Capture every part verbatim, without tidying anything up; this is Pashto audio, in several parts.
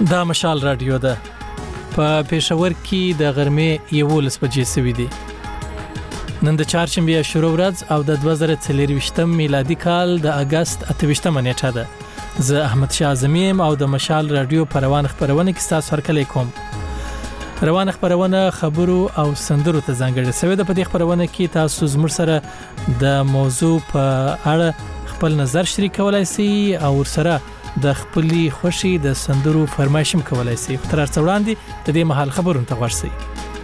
دا مشال رادیو ده په پېښور کې د غرمې یولس بجې سوي دي. نن د چهارشنبې شروع ورځ او د دوه زره څلرویشتم میلادي کال د اگست اته ویشتمه نیټه ده. زه احمد شاه اعظمیم او د مشال رادیو په روان خبرونه کې ستاسو هرکلی کوم. روان خبرونه خبرو او سندرو ته ځانګړې شوې ده. په دې خبرونه کې تاسو زموږ سره د موضوع په اړه خپل نظر شریک کولای شئ او ورسره د خپلې خوشي د سندرو فرمایشم کولای شئ. تر څو وړاندې د دې مهال خبرونه ته غوږ شئ.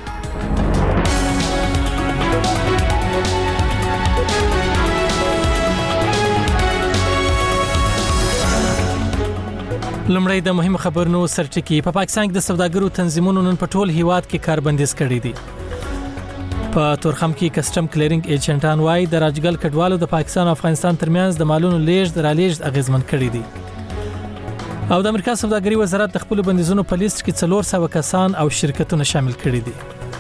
لمړی د مهم خبرونو سرټکی. په پاکستان کې د سوداګرو تنظیمونو نن په ټول هیواد کې کاربندیز کړی دی. په تورخم کې کسٹم کلیرینګ ایجنټان وايي د راجګل کډوالو د پاکستان او افغانستان ترمنځ د مالونو لیږد رالېږد اغیزمن کړی دی. او د امریکا سوداګري وزارت د خپل بندیزونو په لیست کې څلور سوه کسان او شرکتونه شامل کړي دي.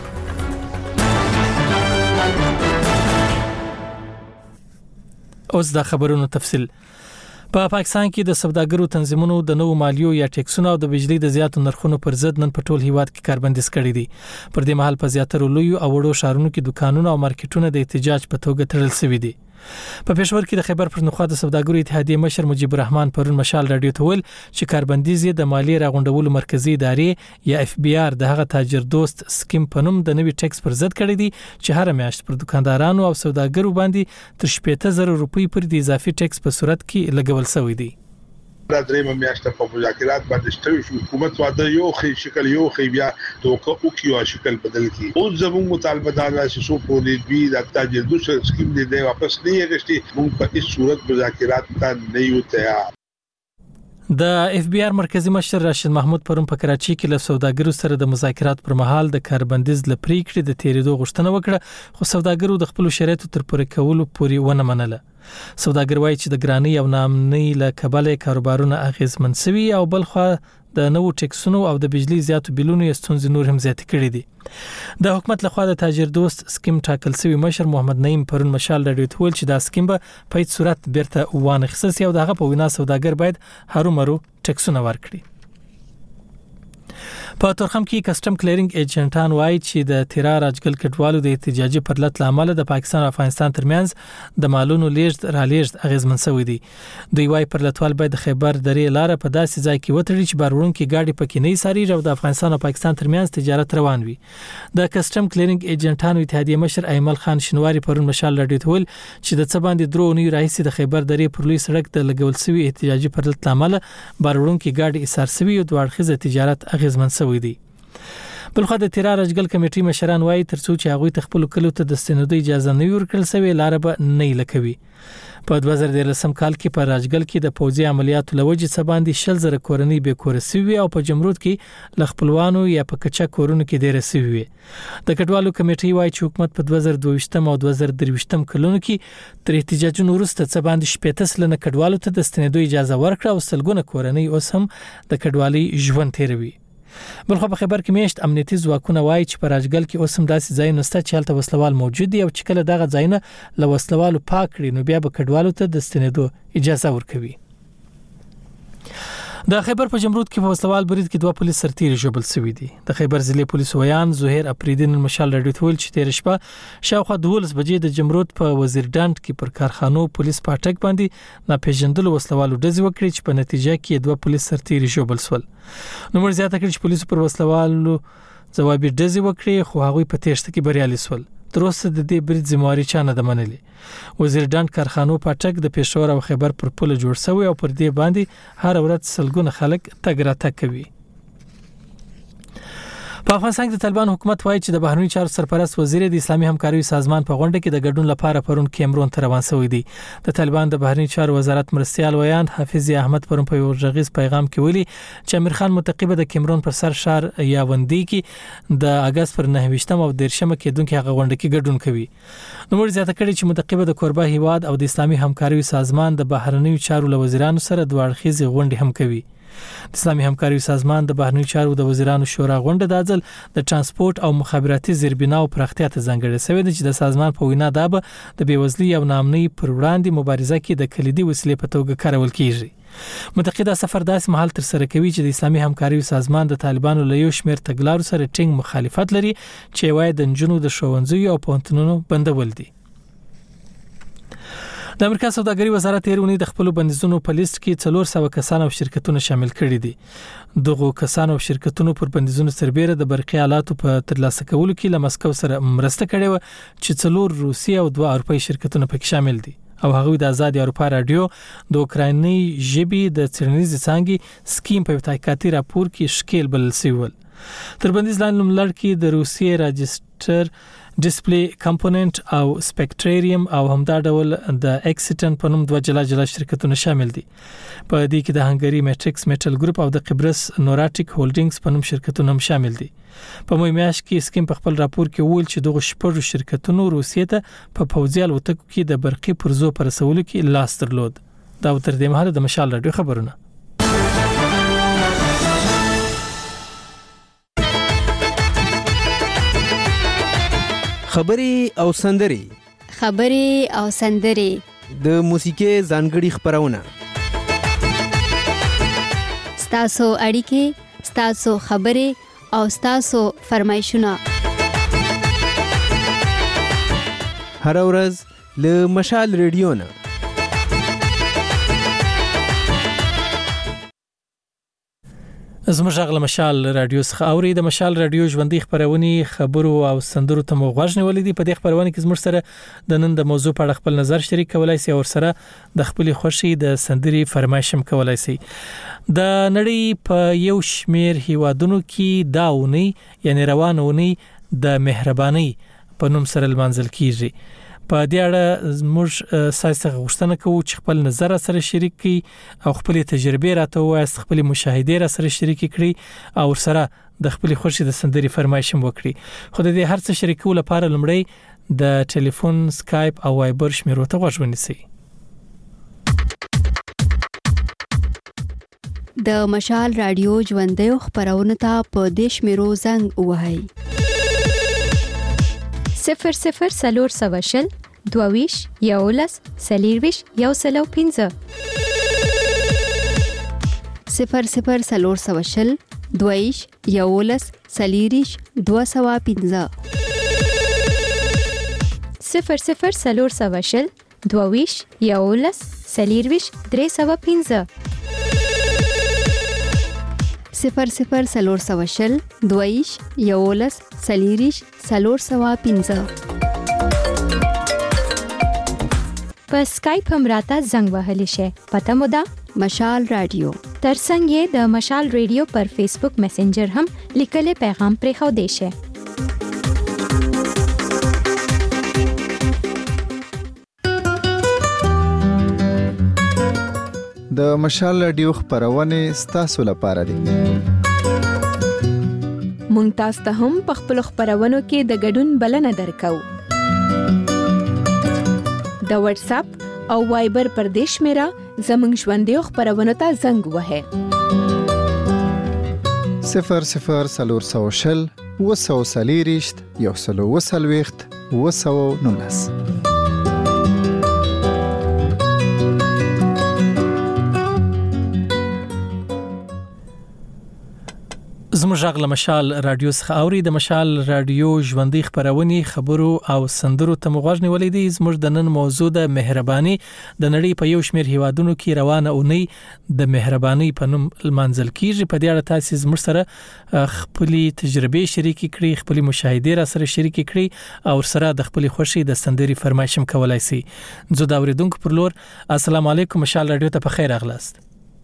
اوس د خبرونو تفصیل. په پاکستان کې د سوداګرو تنظیمونو د نوو مالیو یا ټیکسونو او د بجلی د زیاتو نرخونو پر ضد نن په ټول هیواد کې کاربندیز کړی دي. پر دې مهال په زیاتره لویو او وړو ښارونو کې دکانونه او مارکیټونه د احتجاج په توګه تړل شوي دي. په پېښور کې د خیبر پښتونخوا د سوداګرو اتحادیې مشر مجيب الرحمن پرون مشال رادیو ته ویل چې کاربندیز یې د مالیې راغونډولو مرکزی ادارې یا اف بی آر د هغه تاجر دوست سکیم په نوم د نوي ټیکس پر ضد کړی دی چې هر میاشت پر دکاندارانو او سوداګرو باندې تر شپږ زره روپۍ پر د اضافي ټیکس په صورت کې لګول شوی دی. دا درېمه میاشت په مذاکرات باندې شوی شو. حکومت واده یو خې شکل یو خې بیا توګه او کیو شکل بدل کی. او زموږ مطالبه دا چې سو پولیس بي د تاجر دوسر سکیم دې واپس نه یې موږ په هیڅ صورت مذاکرات ته نه یو تیار. د اف بی آر مرکزی مشر راشد محمود پرون په کراچي کې له سوداګرو سره د مذاکرات پر مهال د کاربندیز لپاره کړي د تیریدو غوښتنه وکړه، خو سوداګرو د خپل شرایطو تر پوره کولو پورې ونه منله. سوداګر وایي چې د ګرانی او نامنۍ له کبله کاروبارونه اغیزمن شوي او بلخوا د نوو ټیکسونو او د بجلی زیاتو بیلونو ستونزې نور هم زیات کړي دي. د حکومت لخوا د تاجر دوست سکیم ټاکل شوی مشر محمد نعیم پرون مشال رادیو ته ویل چې دا سکیم به په هیڅ صورت بیرته وانخیستل شي او دغه په وینا سوداګر باید هرومرو ټیکسونه ورکړي. په تورخم کې کسٹم کلیرینګ ایجنټان وايي چې د تیرا راجګل کډوالو د احتجاجي پرلت لامل د پاکستان او افغانستان ترمنځ د مالونو لیږد رالېږد اغیزمن شوی دی. دوی وايي پرلتوال باید د خیبر درې لار په داسې ځای کې وتړي چې باروړونکو ګاډي پکې نه ساري او د افغانستان او پاکستان ترمنځ تجارت روان وي. د کسٹم کلیرینګ ایجنټانو اتحادیې مشر ایمل خان شنواری پرون مشال رادیو ته ویل چې د څه باندې درو نه راځي د خیبر درې پر لوی سړک د لګول شوی احتجاجي پرلت لامل باروړونکو ګاډي ایثار شوی او دوه اړخیزه تجارت اغیزمن شوی دی. بلخو د تیرا راجګل کمیټې مشران وایي ترڅو چې هغه ته خپل کلو ته د ستنېدو اجازه نه ورکړل شوی لار به نه لکوي. په دوه زره دولسم کال کې په راجګل کې د پوځي عملیاتو لوجې څخه باندې شل زره کورنۍ به کورسي او په جمرود کې لخپلوانو یا په کچا کورونو کې ډېر سوي. د کډوالو کمیټې وایي چې حکومت په دوه زره دوه ویشتم او دوه زره درې ویشتم کلونو کې تر احتجاجونو وروسته څه باندې شپږ سلنه کډوالو ته د ستنېدو اجازه ورکړه او سلګونه کورنۍ اوس هم د کډوالۍ ژوند تیروي. بلخو په خبر کې میشت امنیتي ځواکونه وایي چې په راجګل کې اوس هم داسې ځایونه شته چې هلته وسلوال موجود دي او چې کله دغه ځایونه له وسلوالو پاک کړي نو بیا به کډوالو ته د ستنېدو اجازه ورکوي. د خیبر په جمرود کې په وسلوال برید کې دوه پولیس سرتیري ژوبل شوي دي. د خیبر ضلع پولیس ویان زهیر اپریدین مشال رادیو ته ویل چې تیر شپه شاوخوا دولس بجې د جمرود په وزیر ډنډ کې پر کارخانو پولیس پاټک باندې ناپېژندلو وسلوالو ډزې وکړې چې په نتیجه کې دوه پولیس سرتیري ژوبل شول. نو موږ زیاته کړی چې پولیسو پر وسلوالو ځوابي ډزې وکړې خو هغوی په تېښته کې بریالي شول. تر اوسه د دې برید ذمہواري چا نه ده منلې. وزیر ډنډ کارخانو پاټک د پېښور او خیبر پر پوله جوړ شوی او پر دې باندې هر ورځ سلګونه خلک تګ راتګ کوي. په افغانستان کې د طالبان حکومت وایي چې د بهرنی چارو سرپرست وزیر د اسلامي همکارۍ سازمان په غونډه کې د ګډون لپاره پرون کیمرون ته روان شوی دی. د طالبان د بهرنی چارو وزارت مرستيال ویان حافظ احمد پرون په یو غږیز پیغام کې ویلي چې امیر خان متقبه د کیمرون پر سر شهر یاوندی کې د اگست پر نهه ویشتم او دیرشمه کې دونکو هغه غونډه کې ګډون کوي. نو موږ زیاته کړی چې متقبه د کوربه هیواد او د اسلامي همکارۍ سازمان د بهرنی چارو وزیرانو سره دوه اړخیزې غونډې هم کوي. د اسلامي همکارۍ سازمان د بهرنی چارو د وزیرانو شورا غونډه د ځل د ترانسپورت او مخابراتي زیربناو پراختیا ته ځانګړې شوې ده چې د سازمان په وینا دا به د بیوزلۍ او ناامنۍ پر وړاندې مبارزه کې د کلیدي وسیلې په توګه کارول کیږي. متقاعده سفر داسې مهال تر سره کوي چې د اسلامي همکاري سازمان د طالبانو له یو شمېر تګلارو سره ټینګ مخالفت لري چې وايي د نجونو د ښوونځیو او پوهنتونونو بندول دي. د امریکا سوداګري وزارت ایرونی د خپل بندیزونو په لیست کې څلور سوه کسان او شرکتونه شامل کړي دي. دغه کسان او شرکتونو پر بندیزونو سربېره د برقي آلاتو په ترلاسه کولو کې له مسکو سره مرسته کړې و چې څلور روسي او دوه اروپایي شرکتونه پکې شامل دي او هغه د آزاد اروپا رادیو د اوکرایني ژبې د څېړنیز څانګې سکیم په تحقیقاتي راپور کې شکل بلل شوی. تر بندیز لاندې نوملړ کې د روسیې راجستر ډسپلی کمپوننت او سپیکټریوم او همدا ډول د اکسیټن په نوم دوه جلا جلا شرکتونه شامل دي. په دې کې د هنګری میټریکس میټل ګروپ او د قبرس نوراتیک هولډینګز په نوم شرکتونه هم شامل دي. په مې میاشت کې سکیم په خپل راپور کې ویل چې دغه شپږ شرکتونو روسیې ته په پوځي الوتکو کې د برقي پرزو پر رسولو کې لاس درلود. دا تر دې مهاله د مشال رادیو خبرونه. خبري او سندري خبري او سندري د موسیقي ځانګړي خبرونه ستاسو اړیکې ستاسو خبري او ستاسو فرمایشونه هر ورځ له مشال ریډیو نه. زموږ غل مشال رادیو څخه اوري د مشال رادیو ژوندۍ خبرونه خبرو او سندرو ته مو غوښنه ولې دي. په دې خبرونه کې زموږ سره د نن د موضوع په اړه خپل نظر شریک کولای شي او سره د خپل خوشي د سندري فرمایشم کولای شي. د نړۍ په یو شمیر هیوادونو کې داونی یعنی روانونی د مهرباني په نوم سره لمانځل کیږي. په دې اړه زموږ سايسه غوښتنه کوو چې خپل نظر سره شریک کړي او خپل تجربه راته وایي خپل مشاهده سره شریک کړي او سره د خپل خوشي د سندري فرمایشم وکړي. خو د دې هر څه شریکولو لپاره لمړی د ټلیفون سکایپ او وایبر شمیرو ته غوږ ونیسئ. د مشال رادیو ژوندۍ خبرونه ته په دیش میرو زنګ وهاي صفر صفر سلور سواشل دوویش یولس سلیرویش یو سلو پینزه صفر صفر سلور سواشل دوویش یولس سلیریش دو سوا پینزه صفر صفر سلور سواشل دوویش یولس سلیرویش درې سوا پینزه صفر صفر سلور سواشل دویش یولس سلیریش سلور سوا پینزه. په سکایپ هم راته زنګ وهلی شي. پته مو ده مشال رادیو. ترڅنګ یې د مشال رادیو پر فیسبوک میسنجر هم لیکلي پیغام پرې خو دی شي. د مشال رادیو خبرونه ستاسو لپاره دي. مونږ تاسو ته هم په خپل خبرونو کې د ګډون بلنه درکو. د واتس اپ او وایبر پر دیش میرا زمنګ ژوندۍ خبرونه ته زنګ وهه. صفر صفر سلور سوشل وسو سلیریشت یو سلو وسلويخت وسو نونس. زموږ غل مشال رادیو څخه اوري د مشال رادیو ژوندۍ خبرونه خبرو او سندرو ته مغوښنه ولې دي. زموږ د نن موضوع د مهرباني د نړۍ په یو شمیر هیوادونو کې روانه اونۍ د مهرباني په نوم لمانځل کیږي. په دې اړه تاسو زموږ سره خپل تجربه شریک کړئ، خپل مشاهده را سره شریک کړئ او سره د خپل خوشي د سندري فرمایشم کولای شئ. زه دا اوریدونکو پر لور السلام علیکم مشال رادیو ته په خیر اغلاست.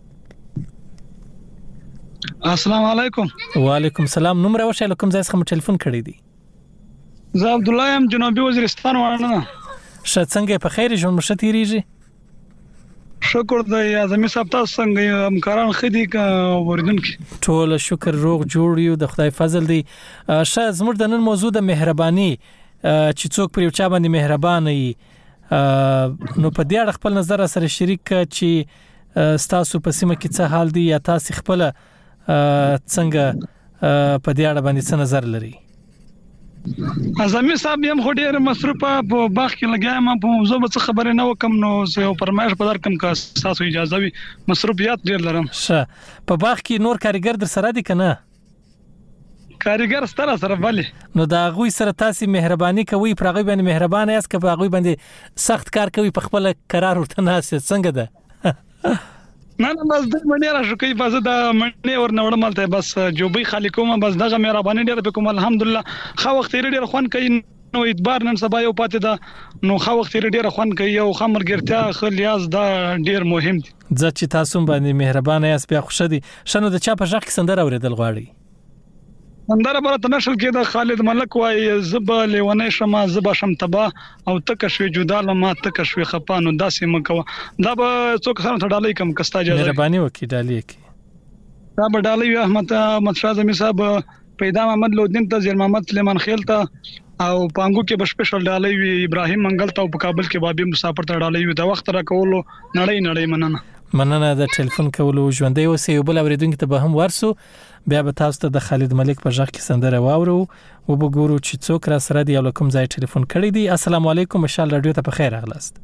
السلام علیکم. وعلیکم السلام. نوم راوښه لکم ځای څخه ټلیفون کړی دی. زه عبد الله ام جنوبي وزیرستان ورنه. ښه څنګه په خیر ژوند مشه تیریږي؟ شکر د اعظمي صاحب تاسو څنګه همکاران خدي کا وردونکي ټول شکر روغ جوړ یو د خدای فضل دی. ښه زموږ د نن موضوع د مهرباني چې څوک پر یو چا باندې مهربان وي نو په دې اړه خپل نظر سره شریک چې تاسو په سیمه کې څه حال دی یا تاسو خپل څنګه په دې اړه باندې څه نظر لري؟ اعظمي صاحب یم خو ډیر مصروفه په باغ کې لګایم په موضوع به خبرې نه وکم نو زه پرمایش په در کوم کا تاسو اجازه وي مصروفیات ډیر لرم شه په باغ کې نور کاریګر در سره دي کنه کاریګر ستاره سره بلی نو دا غوي سره تاسو مهرباني کوي پرغوي باندې مهربانه یاست که غوي باندې سخت کار کوي په خپل قرار ورته ناسه څنګه ده نه نه بس د منی را شو کوي بس دا منی ور نه وړملته بس جوبي خالی کوم بس دغه مهرباني ډیر به کوم الحمدلله خو وخت ډیر خوان کوي نو اعتبار نن سبا یو پاتې ده نو خو وخت ډیر خوان کوي او خمر ګرتیا خلیاز دا ډیر مهم دي ځکه چې تاسو باندې مهربانه یاست بیا خوشی دي شنو د چا په ځخ کې سندره اوریدل غواړي اندره برته نشل کې د خالد ملک وای زب لیونه شمه زب شم تبا او تک شوي جدا لما تک شوي خپانو داسې مکو دا به څوک سره ډالۍ کم کستا اجازه مهرباني وکي ډالۍ کی دا به ډالۍ احمد احمد شاه زمي صاحب پیدا محمد لودین ته زیر محمد سلیمان خیل ته او پانګو کې به سپیشل ډالۍ وی ابراهیم منګل ته په کابل کې بابي مسافر ته ډالۍ وی دا وخت را کولو نړۍ نړۍ مننه مننه د ټلیفون کولو ژوندۍ اوسې یو بل اوریدونکو ته به هم ورسو بیا به تاسو ته د خالد ملک په ځخ کې سندره واورو او وګورو چې څوک را سره دی او کوم ځای ټلیفون کړی دی السلام علیکم مشال رادیو ته په خیر اغلاست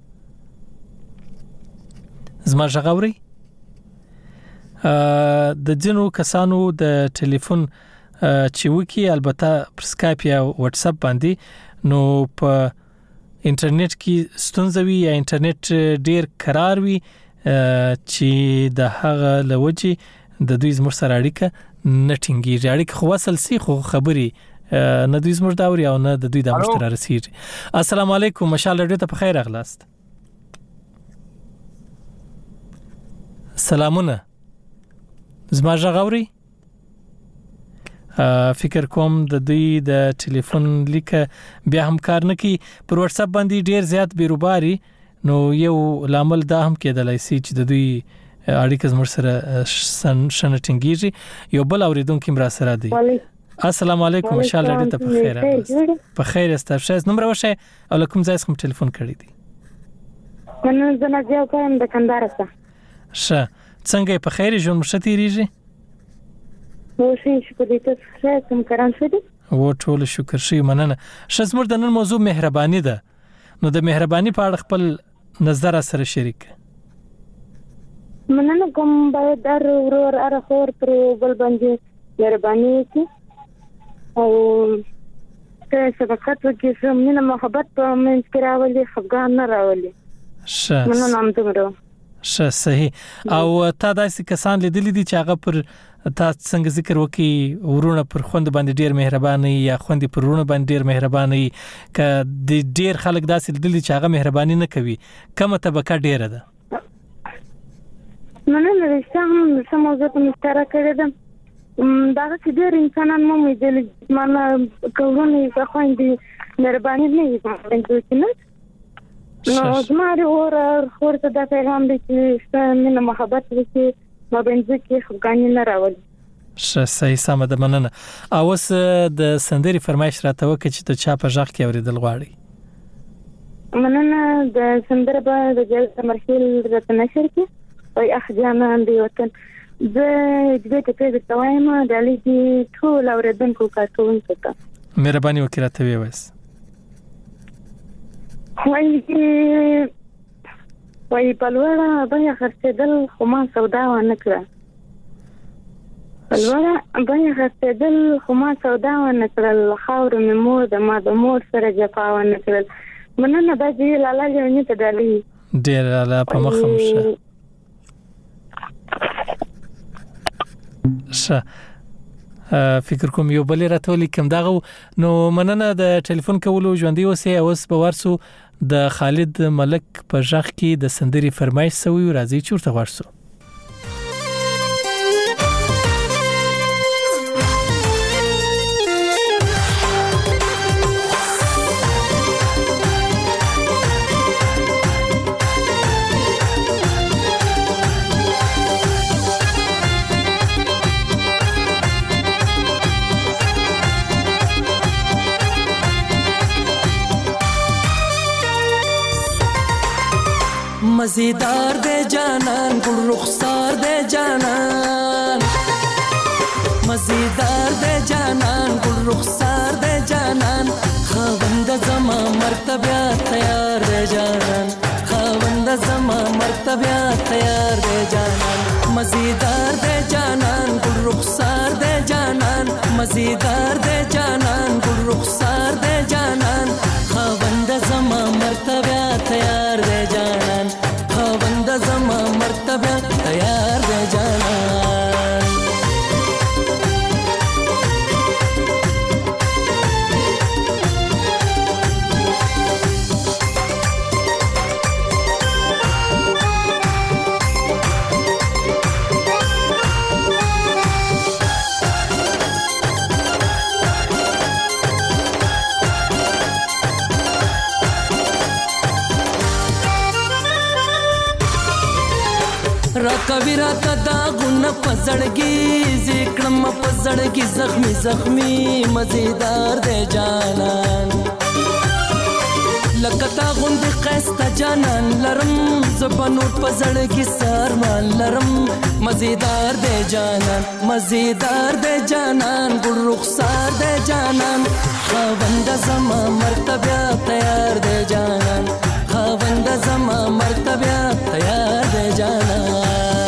زما ژغوري د جنو کسانو د ټلیفون چې وکی البته پر سکایپ یا واتس اپ باندې نو په انټرنیټ کې ستونزوي یا انټرنیټ ډیر قرار وي چې د هغه لوجي د دوی زموږ سره اړیکه نټینګي اړیکه خو وصل سي خو خبري نه دوی زموږ دا اوري او نه د دوی د مشترک رسیږي السلام علیکم مشال رادیو ته په خیر اغلاست سلامونه زما ژغوري فکر کوم د دوی د ټلیفون لیک بیا هم کار نه کوي پر واتس اپ باندې ډیر زیات بیروباري نو یو لامل دا هم کېدلای شي چې د دوی اړیکه زموږ سره شنټینګيږي یو بل اوریدونکو مرا سره دی السلام علیکم مشال رادیو ته په خیر اغلاست په خیر استفشاز نمبر وشه او کوم ځای څخه ټلیفون کړی دی نن زه نه ځم کوم د کندهار څخه ښه څنګه په خیر ژوند مشتي ریږي نو شي شکر دې ته ښه کوم کاران شو دي و ټول شکر شي مننه ښه زموږ د نن موضوع مهرباني ده نو د مهرباني په اړه خپل نظر سره شریک مننه کوم باید در ورور اره خور پر بل باندې مهرباني وکړي او که شفقت وکړي چې مینه محبت په منځ کې راولي خفګان نه راولي ښه مننه هم دومره ښه صحیح او تا داسې کسان لیدلي دي چې هغه پر تا څنګه ذکر وکي ورونه پر خوند باندې ډیر مهرباني یا خوند پر ورونه باندې ډیر مهرباني ک د ډیر خلک داسې لیدلي چې هغه مهرباني نه کوي کومه طبقه ډیره ده نه نه رښتیا هم سموزه ته مشترک کړی ده دا چې ډیر انسانان مو دي مانه کوونه یې خوندې مهرباني نه وي نو نو زماره اور ورته د پیغام دي چې ستاسو محبت وکړي ما بنځ کې خفګان نه راولي ښه صحیح سم ده مننه او اوس د سندري فرمایش راته وکړي چې ته چا په ځخ کې اوریدل غواړي مننه د سندره په د جلسه مرحل راته نشر کې او اخ جانان دی وطن زه دې ته په توایم د لې ټول اوریدونکو کارکونکو ته مهرباني وکړه ته وایس وای وای پلوړه بیا خرڅېدل خو ما سودا ونه کړه پلوړه بیا خرڅېدل خو ما سودا ونه کړل خاور مې مور د ما د مور سره جفا ونه کړل مننه دا چې لاله جوړنی ته دالي ډیر لاله په مخم شه شه فکر کوم یو بل راتول کوم دغه نو مننه د ټلیفون کولو ژوندۍ اوسه اوس به ورسو د خالد ملک په ځخ کې د سندري فرمایش سوي راځي چورته ورسو मजेदार दे जानन गुल रुखसार दे जानन मजेदार दे जानन गुल रुखसार दे जानन مرتبه تیار دی جانان خاوند زما مرتبه تیار دی جانان مزیدار دی جانان ګل رخسار دی جانان مزیدار دی جانان ګل رخسار دی جانان خاوند زما مرتبه تیار دی جانان خاوند زما مرتبه تیار دی جانان راکوي راته داغونه په زړګي ذکرم په زړګي زخمي زخمي مزیدار دی جانان لکه تا غوندې ښایسته جانان لرم زه نور په زړګي سارمان لرم مزیدار دی جانان مزیدار دی جانان ګل رخسار دی جانان خاوند زما مرتبه تیار دی جانان خاوند زما مرتبه تیار دی جانان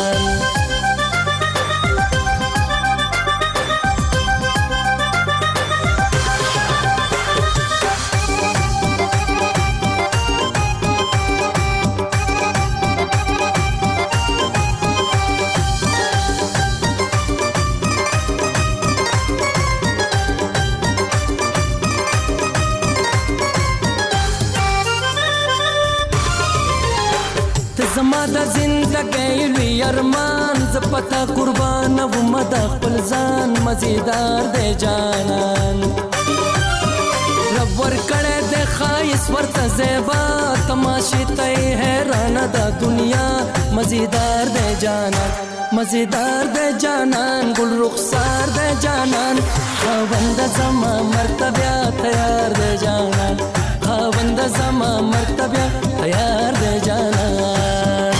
زما د زندګۍ لوی ارمان زه پتا قربان وم د خپل ځان مزیدار دی جانان رب ورکړی دی ښایست ورته زیبا تماشې ته یې حیرانه ده دنیا مزیدار دی جانان مزیدار دی جانان ګل رخسار دی جانان خاوند زما مرتبه تیار دی جانان خاوند زما مرتبه تیار دی جانان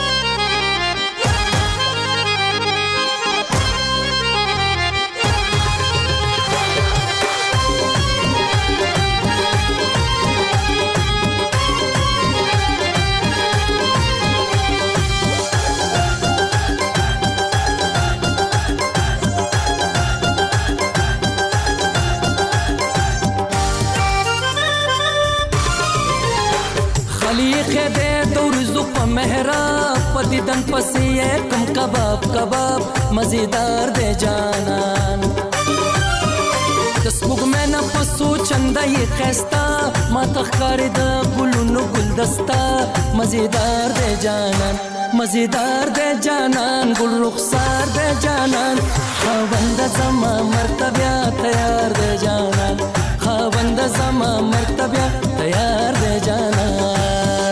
خلیق دې دورزو په محراب په دیدن پسې کم کباب کباب مزیدار دی جانان د سپوږمۍ نه په څو چنده یې ښایسته ما ته ښکاري د ګلونو ګلدسته مزیدار دی جانان مزیدار دی جانان ګل رخسار دی جانان خاوند زما مرتبه تیار دی جانان خاوند زما مرتبه تیار دی جانان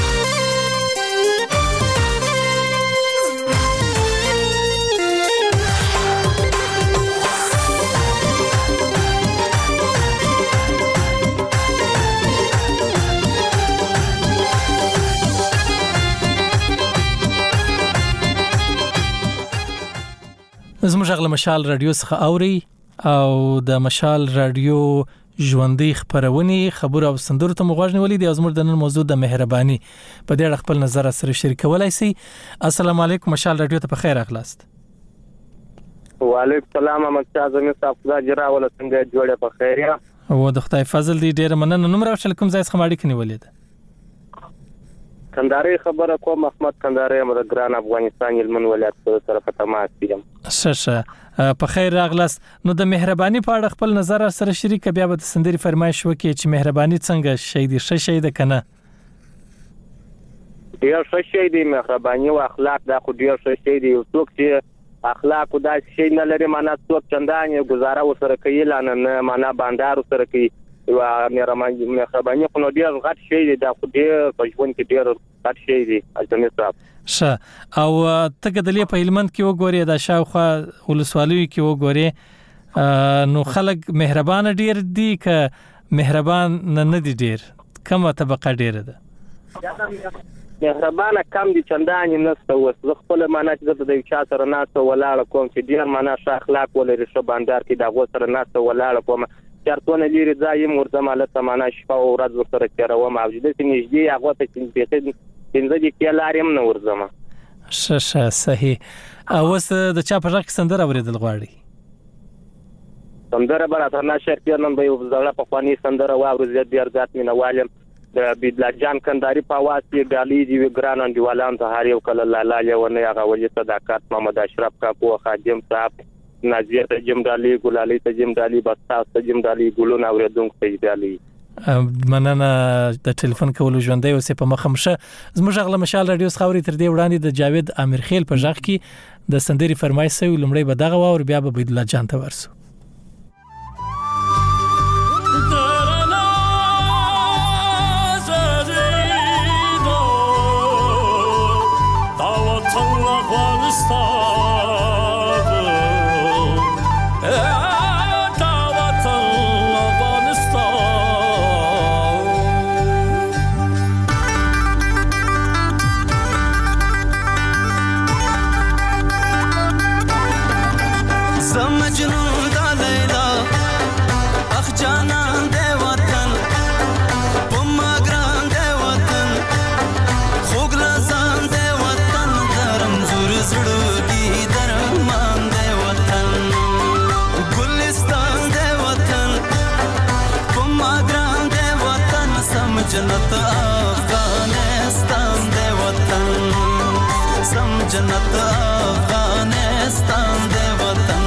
زموږ غل مشال رادیو څخه اوري او د مشال رادیو ژوندۍ خبرونه خبر او سندرو ته مغواړ نیولې د زموږ د نن موضوع د مهرباني په دې اړه خپل نظر سره شریکولای شي. السلام علیکم مشال رادیو ته په خیر اخلاست. وعلیکم السلام احمد شاه زمي صاحب دا جرا ول څنګه جوړه په خیر یا او د خدای فضل دی ډیر مننه. نوم راوښل کوم ځای څخه ماړی کني ولید کندهاري خبره کوم احمد کندهاري مر ګران افغانستان علمن ولایت سره په تماس یم. شه په خیر راغلاست. نو د مهرباني په اړه خپل نظر سره شریک بیا به د سندري فرمایش وکړي چې مهرباني څنګه شي دي شه شي ده کنه ډیر شه شي دي مهرباني او اخلاق دا خو ډیر شه شي دي. څوک چې اخلاق دا شي نه لري معنا څوک چندانې گزاره وسره کوي لانه نه معنا باندار وسره کوي او مهرباني خو نو ډیر غټ شي دي دا خو ډیر په ژوند کې ډیر غټ شي دي اجازه صاحب. شه او ته کدلې په هلمند کې وګورې دا شاوخه ولسوالۍ کې وګورې نو خلک مهربان ډیر دي که مهربان نه دي ډیر کومه طبقه ډیر ده؟ مهربانه کم دي چندانې نسته وس زه خپل معنا چې د یو چا سره ناسته ولاړ کوم چې ډیر معنا ښه اخلاق ولري ښه باندار کې دا غو سره ناسته ولاړ کوم چارتونه لري ځای مرزم حالت معنا شپه او ورځ ورسره تیروم او د دې نږدې هغه ته چې پنځه دقیقې لارې هم نه ورځم. ښه ښه صحیح. اوس د چا په ځای سندره اوریدل غواړي؟ سندره به راته نه شرط نن به یو ځړه په خواني سندره واورو زیات ډیر ذات مینه والم د بیدلا جان کنداري په आवाज کې ډالي دی ګران انډیوالان ته هر یو کله لاله یونه هغه ولې صداقت محمد اشرف کا په خادم صاحب نازیه ته جم ډالي ګلالي ته جم ډالي بستا ته جم ډالي ګلون اوریدونکو ته ډالي. مننه د ټلیفون کولو ژوندۍ اوسې په مخمشه. زموږ غله مشال رادیو خاوري تر دې وړاندې د جاوید امیر خیل په ځخ کې د سندري فرمایش سوي لمړی به دغه واور بیا به بیدلا جان ته ورسو. जन्नत अफगानिस्तान दे वतन सम जन्नत अफगानिस्तान दे वतन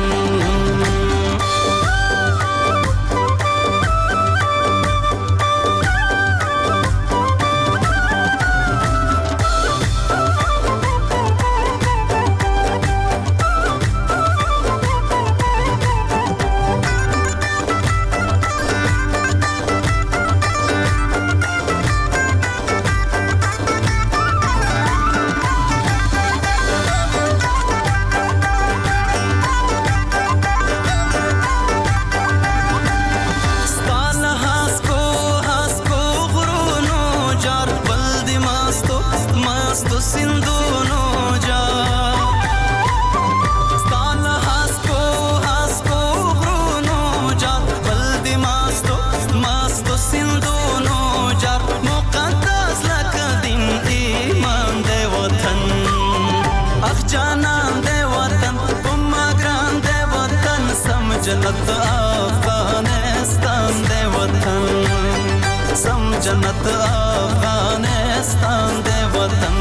जन्नत अफगानिस्तान दे वतन सम जन्नत अफगानिस्तान दे वतन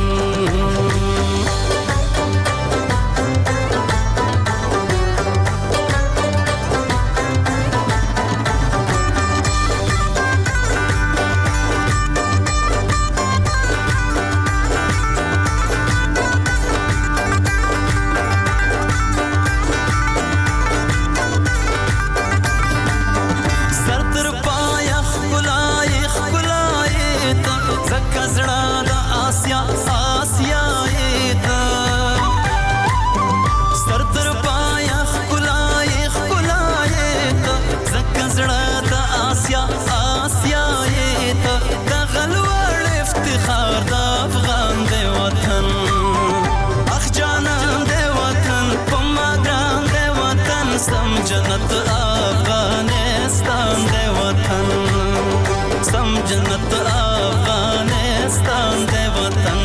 जन्नत अफगानिस्तान दे वतन सम जन्नत अफगानिस्तान दे वतन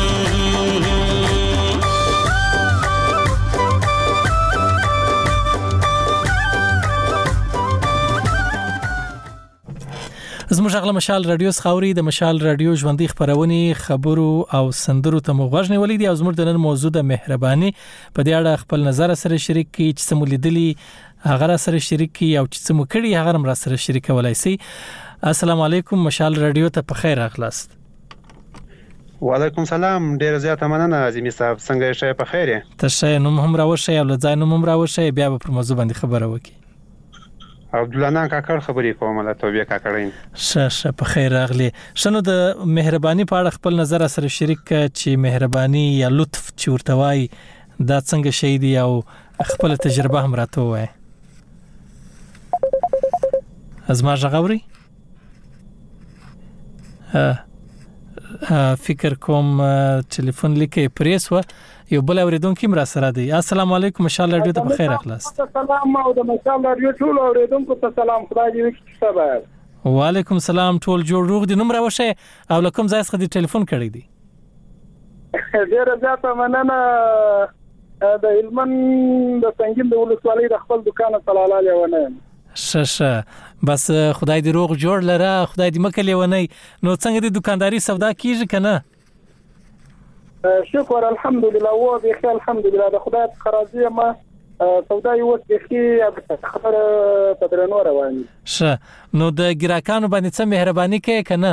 زموږ غله مشال رادیو خاوري د مشال رادیو ژوندۍ خبرونه خبرو او سندرو ته مغوږ نیولې دي او زموږ د نن موضوع د مهرباني په دې اړه خپل نظر سره شریک کی چې سمولیدلی هغه سره شریک کی او چې سمو کړي هغه هم را سره شریک ولای سي. السلام علیکم مشال رادیو ته په خیر اخلاص. وعلیکم سلام ډیر زیاته مننه عظیمی صاحب څنګه شې په خیر یې؟ ته شې نو هم راوښه او لځای نو هم راوښه بیا په موضوع باندې خبره وکي. عبد الله کاکړ خبرې کوم له توبې کاکړین. شه شه په خیر راغلی. شنو د مهرباني په اړه خپل نظر سره شریک چې مهرباني یا لطف چې ورته وای دا څنګه شي دی او خپل تجربه هم راته وای. ازما ژغوري فکر کوم ټلیفون لیکي پریس و یو بل اوریدونکو مر سره دی. السلام علیکم، مشال رادیو ته بخیر اخلاص. سلام او د مشال رادیو ټول اوریدونکو ته سلام، خدای دې وکړي صبر. وعلیکم السلام، ټول جوړ روغ دي. نمبر وشه او لکم ځای څخه دی ټلیفون کړی دی. ډیره زیاته مننه. د هلمند د سنگین د ولسوالۍ د خپل دکان صلاله لیونه. ششه بس خدای دې روغ جوړ لره، خدای دې مکه لیونه. نو څنګه دې دکانداری سودا کیږي کنه؟ شکر الحمدلله و بخیر الحمدلله. د خدای قرازی ما سودا یو څه خبره تدرنو رواني. شه نو د ګراکانو باندې څه مهرباني کوي کنه؟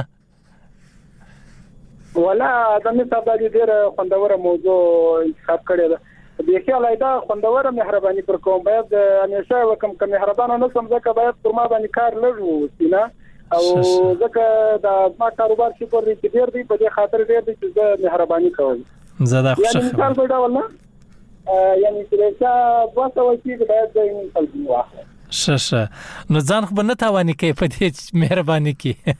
ولا د مې سودا دې ډېر خوندوره موضوع انتخاب کړی ده. د خیال ایدا خوندوره مهرباني پر کوم باید همیشه وکم که مهربانه نه سم ځکه باید پر ما باندې کار لږ وسینه او ځکه د ما کاروبار شکر دې چې ډېر دی په دې خاطر ډېر دی چې زه مهرباني کوم. زه دا خوشاله یعنی مثال په ډول نه یعنی چې دوه سوه کې باید د مثال دی واخله. شه شه نو ځان خو نه تاواني کوي په دې مهرباني کې.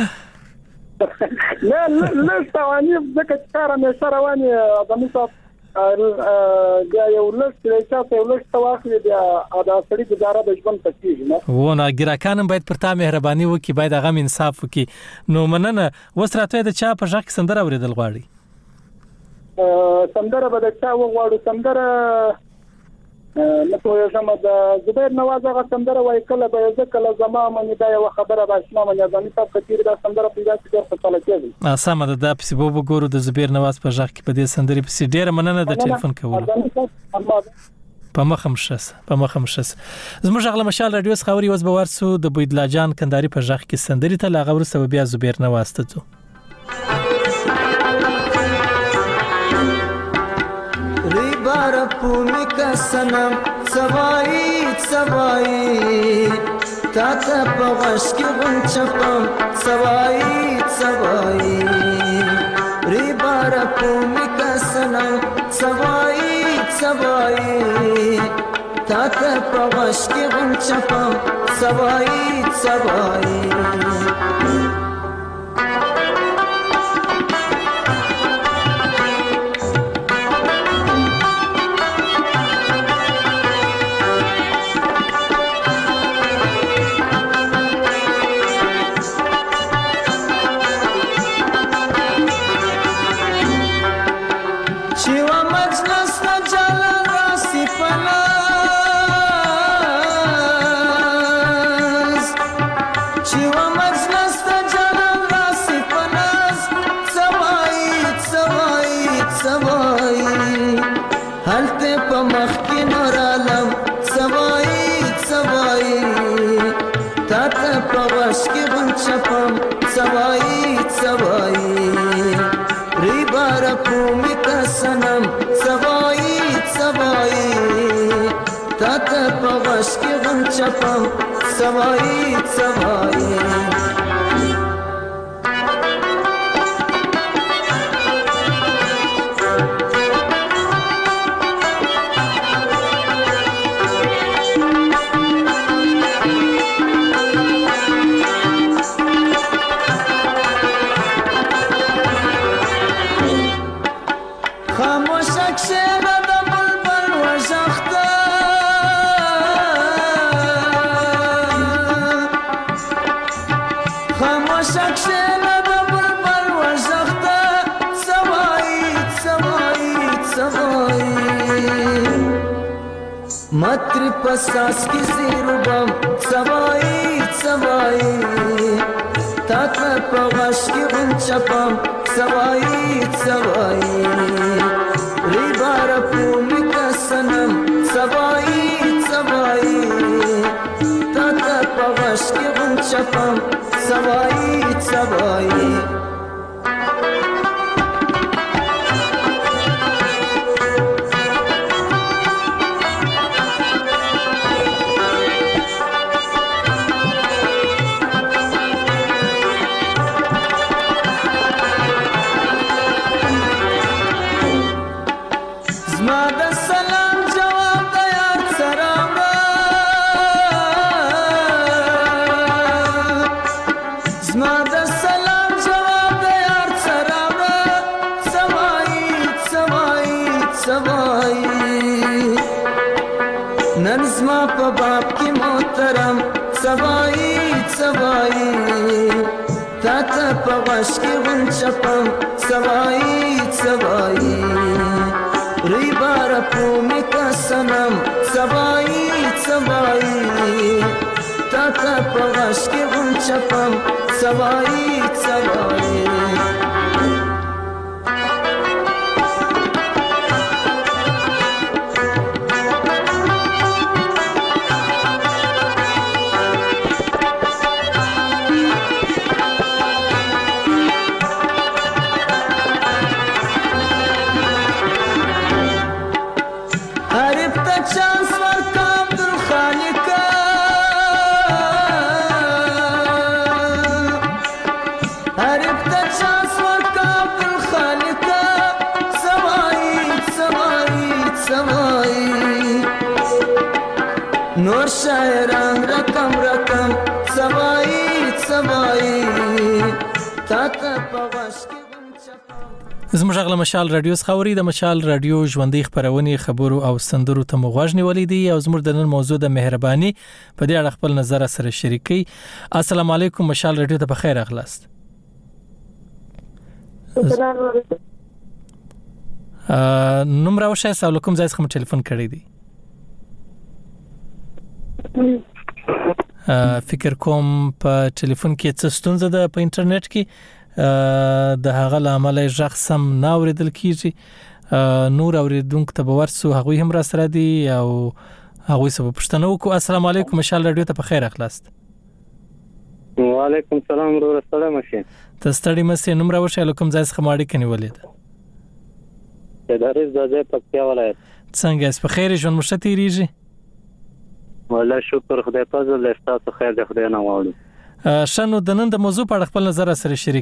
نه نه تاواني ځکه چې کار همیشه رواني د مثال دا یو لږ چې یو لږ تواخلي بیا دا سړي گزاره د ژوند پکېږي نه. و نه ګراکان باید پر تا مهرباني وکړي، باید هغه انصاف وکړي. نو مننه. اوس راته د چا په ژغ کې سندره اورېدل غواړي؟ سندره به د چا وغواړو؟ سندره نه پوهېږم د زبیر نواز هغه سندره وایي کله به زه کله زما منې دا یوه خبره به اشنا منې ازاني صاحب که چېرې دا سندره پیدا شي ډېر خوشحاله کېږي. سمه ده، دا پسې به وګورو د زبیر نواز په ژغ کې په دې سندرې پسې. ډېره مننه د ټلیفون کولو. په مخه مشس په مخه مشس زموږ غل مشال رادیو څخه اوري. اوس به ورسو د بویدلا جان کنداري په ژغ کې سندرې ته، لا غوړ سبب بیا زبیر نواز ته ځو. ریبار پومی کا سنم سوائی سوائی تاتا پغش کی غنچپم سوائی سوائی ریبار پومی کا سنم سوائی سوائی تاتا پغش کی غنچپم سوائی سوائی چپم سوائی سوائی ریبار پومی کا سنم سوائی سوائی تات پغش کی غم چپم سوائی سوائی متر پساس کی زیروبم سوائی سوائی تات پغش کی غنچپم سوائی سوائی ریبار پومی کا سنم سوائی سوائی تات پغش کی غنچپم سوائی سوائی زما د سلام جواب سوای تاته په غش کې غنچپم سوای سوای ری بار پومې کا سنم سوای سوای تاته په غش کې غنچپم سوای سوای نور شاعران رقم رقم سوای سوای تاته پغش زموږ غلا مشال رادیو خوري د مشال رادیو ژوندۍ خبرونه خبرو او سندرو ته مغواژ نیولې دي او زموږ د نن موضوع د مهرباني په دې اړه خپل نظر سره شریکي. السلام علیکم مشال رادیو ته بخیر اغلاست. السلام علیکم. ا نوم راوښه سوال کوم ځای څخه ټلیفون کړی دی؟ فکر کوم په ټلیفون کې څه ستونزه ده په انټرنیټ کې د هغه لامل ژغ سم نه اوریدل کیږي نور اوریدونکو ته ورسو هغه هم را سره دي او هغه څه پښتنه وکړو. السلام علیکم مشال رادیو ته په خیر اخلاص. وعلیکم السلام ورور السلام شه تاسو ته مې نوم راوښه کوم ځای څخه ماړی کني ولید ادارې د ځای پکتیا ولایت څنګه اس په خیر ژوند مشته تیریږي؟ والله شکر خدای فضل له تاسو خیر د خدای نه واړو. شنو د نن د موضوع په اړه خپل نظر سره شریک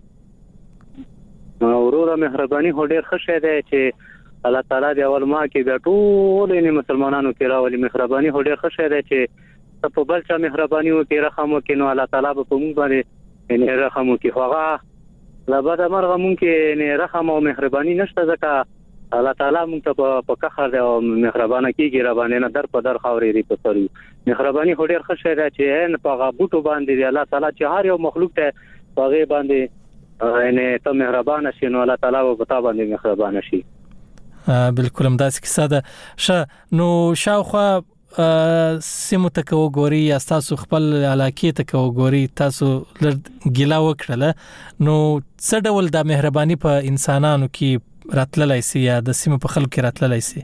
کړئ. وروره مهرباني هو ډیر ښه شه ده چې الله تعالی د اول ما کې د ټول نه مسلمانانو کې راولي مهرباني هو ډیر ښه شه ده چې په بل چا مهرباني وکړي رحم وکړي نو الله تعالی به په موږ باندې نه رحم وکړي. هغه لا بعد مرغه مونږ کې نه رحم او مهرباني نشته ځکه الله تعالی مونږ ته په کخر او مهربانه کیږي را باندې نه در په در خاورې ری په سوري مهرباني هډیر ښه شي دا چې ان په غبوټو باندې الله تعالی چې هر یو مخلوق ته هغه باندې نه ته مهربانه شي نو الله تعالی به تا باندې مهربانه شي. بالکل هم داسې کیسه ده. ش نو شاوخوا سیمو ته کو ګوري یا تاسو خپل علاقې ته کو ګوري تاسو ګیلا وکړه نو څه ډول د مهرباني په انسانانو کې راتللای سي یا د سیمو په خلکو کې راتللای سي؟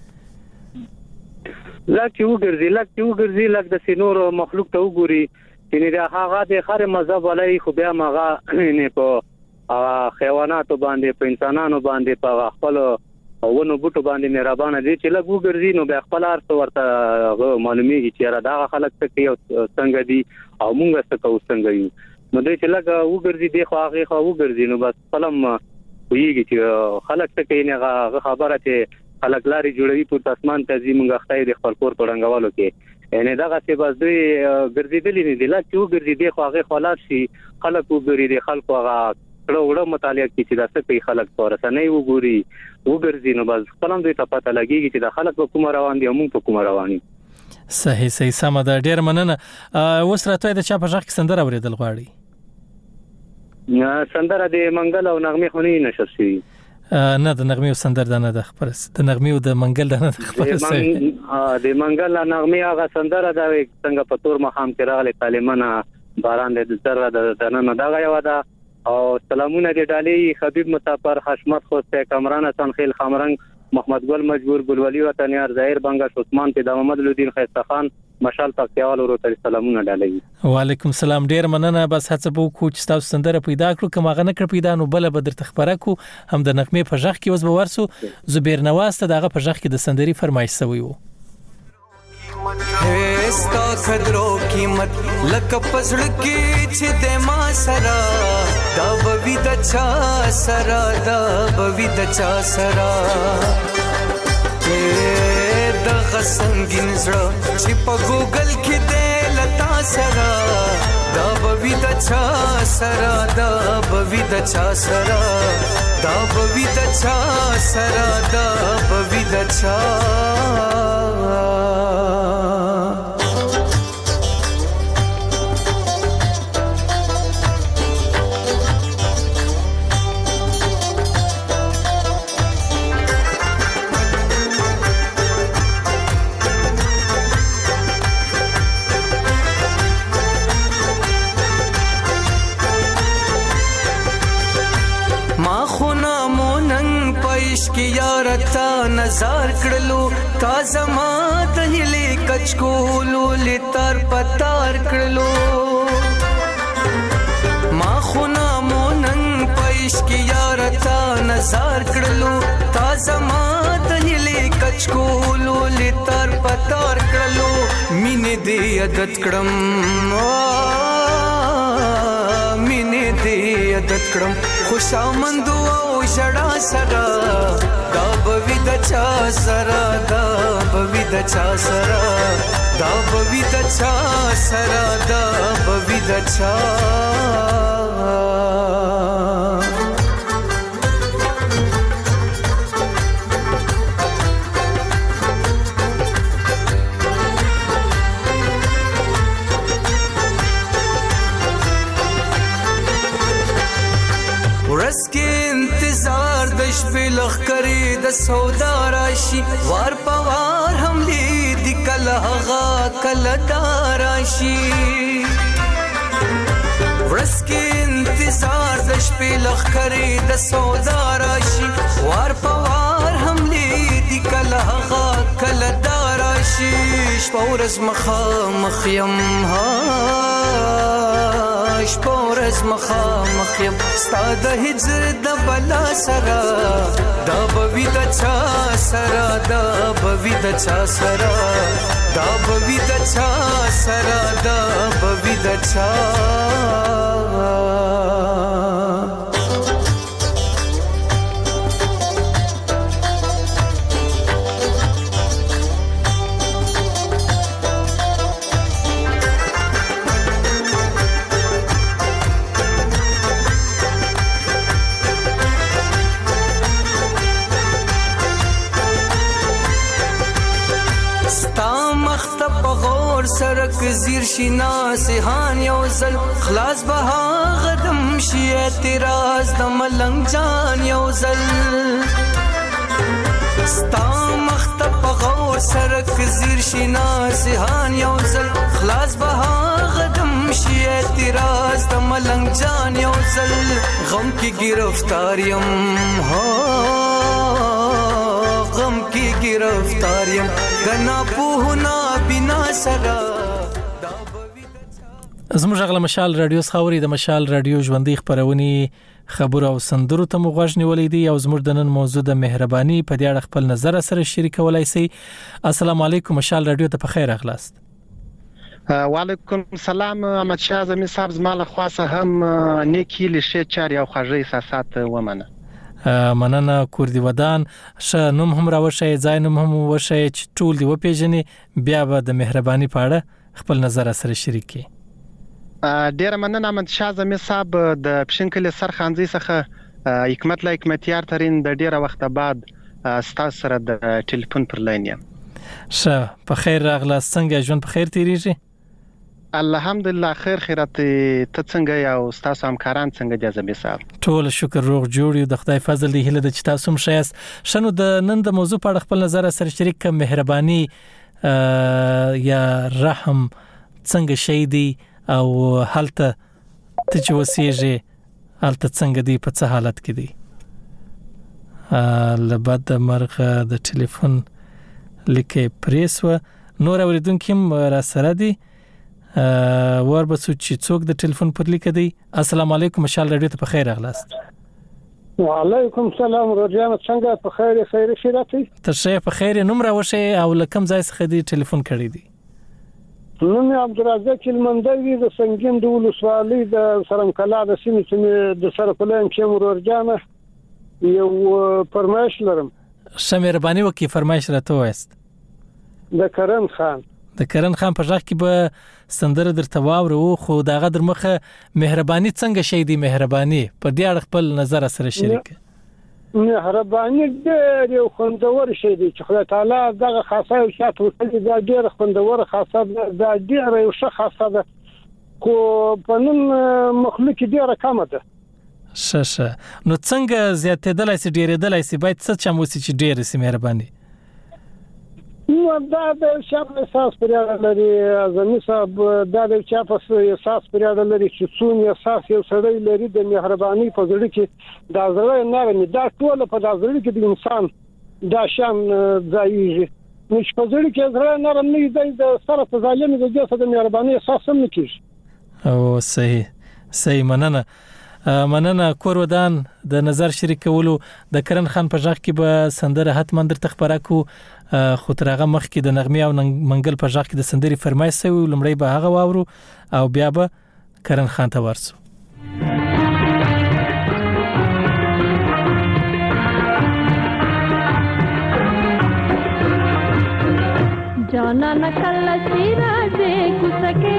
لکه وګرځي لکه وګرځي لکه د سينور مخلوق ته وګوري چې نه هغه د خار مذهب ولای خو بیا مغه نه په حیواناتو باندې په انسانانو باندې په خپل ونو بوټو باندې مهربانه دي چې لکه وګرځي نو بیا خپل ارته ورته معلومیږي چې را دا خلک ته کې څنګه دي او موږ څه کوو څنګه یو نو دوی چې لکه وګرځي دی خو هغه خو وګرځي نو بس فلم ویږي چې خلک ته کې نه خبره چې خلک لاري جوړوي په اسمان ته زی مونږ خدای د خپل کور پړنګوالو کې ان دا غسه بس دوی ګرځیدلې نه دي لا چې وګرځي دی خو هغه خلاص شي خلک وګوري دي خلک هغه کړه وړه مطالعه کوي چې دا څه کوي خلک تورسه نه وګوري وګرځي نو بس خپلم دوی ته پته لګيږي چې دا خلک په کوم روان دي او موږ په کوم روان دي. صحیح صحیح سم ده ډیر مننه. اوس راته د چا په ځخ کې سندره اوریدل غواړي؟ سندره د منګل او نغمه خونی نشي نه د نغمه او سندره نه د خبرس د نغمه او د منګل نه د خبرس د منګل نغمه هغه سندره دا څنګه په تور مخام کې راغلي طالبانه باران د ذره د نن دا غیا ودا او سلامونه د ډالۍ حبیب مسافر حشمت خوسته کمران حسن خیل خامرنګ محمد ګل مجبور ګلولي وطنيار ظاهر بنگا عثمان پیدا محمد لودین خیسته خان مشال پکتیاوال ورته سلامونه ډالۍ. وعلیکم السلام ډیر مننه. بس هڅه وکړو چې تاسو سندره پیدا کړو کوم غنه کړ پیدا نو بل به درته خبره کو هم د نغمه په ځخ کې اوس به ورسو زبیر نواز ته دغه په ځخ کې د سندري فرمایش شوی وو. هستا خدرو قیمت لکه پسړ کې چې د ما سرا دا بوي د چا سرا دا بوي د چا سرا د غسنګین زړه چې په ګوګل کې د لتا سرا دا بوي د چا سرا دا بوي د چا سرا دا بوي د چا سرا دا بوي د چا عشق یار تا نظر کړلو تا زما د هلي کچکولو لتر پتار کړلو ما خونا مونن پېش کی یار تا نظر کړلو تا زما د هلي کچکولو لتر پتار کړلو مینه دې عادت کړم مینه دې عادت کړم خوشامند او شړا سرا دا بوي د چا سرا دا بوي د چا سرا دا بوي د چا سرا دا بوي د چا ورس کې انتظار د شپې لخرې د سودا راشي وار پوار هم دې کله هغه کله داراشي ورس کې انتظار د شپې لخرې د سودا راشي وار پوار هم دې کله هغه کله داراشي شپورز مخه مخیم ها شپورز مخا مخیم ستاد هجر د بلا سرا دا بوي د چا سرا دا بوي د چا سرا دا بوي د چا سرا دا بوي د چا سرک زیر شینا سهان یو زل خلاص بها غدم شي اعتراض د ملنګ جان یو زل ستا مختب غور سرک زیر شینا سهان یو زل خلاص بها غدم شي اعتراض د ملنګ جان یو زل غم کی گرفتاریم ها غم کی گرفتاریم غنا پوهنا بنا سرا زموږ غل مشال رادیو خاوري د مشال رادیو ژوندۍ خبرونې خبر او سندرو ته مغوښ نیولې دي او زموږ د نن موضوع د مهرباني په دې اړه خپل نظر سره شریکولای شئ. السلام علیکم مشال رادیو ته په خیر اغلاست. وعلیکم السلام احمد شاه زمي صاحب زما له خاصه هم نیکی لشه چاري او خوږی احساسات ومنه. مننه کور دی ودان ش نوم هم راوښی ځای نوم هم وښی چې ټول دی وپیژني بیا به د مهرباني په اړه خپل نظر سره شریک کړي. ډیر مننه احمد شاه زمي صاحب د پښینکل سرخانځي څخه حکمت لا حکمتیار ترين د ډیره وخت بعد ستاسو سره د ټلیفون پر لاین یم. شه په خیر راغله څنګه ژوند په خیر تیریږي؟ الحمدلله خیر خیرت ته څنګه یو تاسو همکاران څنګه دي زمي صاحب؟ ټول شکر روغ جوړ یو د خدای فضل دی هله د تاسو هم شایست شنو د نن د موضوع په اړه خپل نظر سره شریک کوم مهرباني یا رحم څنګه شي دی او حالته ته چې وسیږي حالته څنګه دی په څه حالت کې دی؟ لبد مرغه د ټلیفون لیکه پریسو نور اوریدونکو هم را سره دي ور به چې څوک د ټلیفون پر لیکه دی. السلام علیکم مشال رادیو ته په خیر اغلاست. وعلیکم السلام روجان څنګه په خیر خیر شراتی ته شه په خیر نوم راوښی او لکم ځای څخه دی ټلیفون کړی دی؟ نوم عبدالرزاق المندوی د سنگین د ولسوالۍ د سرمکلا د سیمې چې د سرپلین کې مرورجانه یو فرمایش لرم. شه مهرباني وکي فرمایش راته وایست. د کرن خان د کرن خان په ځخ کې به سندره درته واورو خو داغه در مخه مهرباني څنګه شي دی مهرباني په دې اړه خپل نظر سره شریک. مهرباني ډېر یو خوندور شی دی چې خدای تعالی دغه خاصه او شات ورته دا ډېر خوندور خاصه دا ډېر یو ښه خاصه ده کو په نن مخلوق ډېر کم ده. شه شه نو څنګه زیاتېدلای سي ډېرېدلای سي باید څه چموسي چې ډېر سي مهرباني؟ نو دا د شپ احساس پر اړه لري ځنی صاحب دا د چا په احساس پر اړه لري چې څون احساس یو سړی لري د مهرباني په ځړ کې دا زړه نه غني دا ټول په دا ځړ کې د انسان دا شان ځایږي نو چې په ځړ کې زړه نه رمني د سره په ظالم د جسد د مهرباني احساس هم نکېږي او صحیح صحیح مننه مننه کور ودان د نظر شریکولو د کرن خان په ځخ کې به سندره حتما در تخبره کو خو ترغه مخ کې د نغمه او منګل په ځخ کې د سندري فرمایش سوي لمړی به هغه واورو او بیا به کرن خان ته ورسو जाना न कल सीरा से कुसके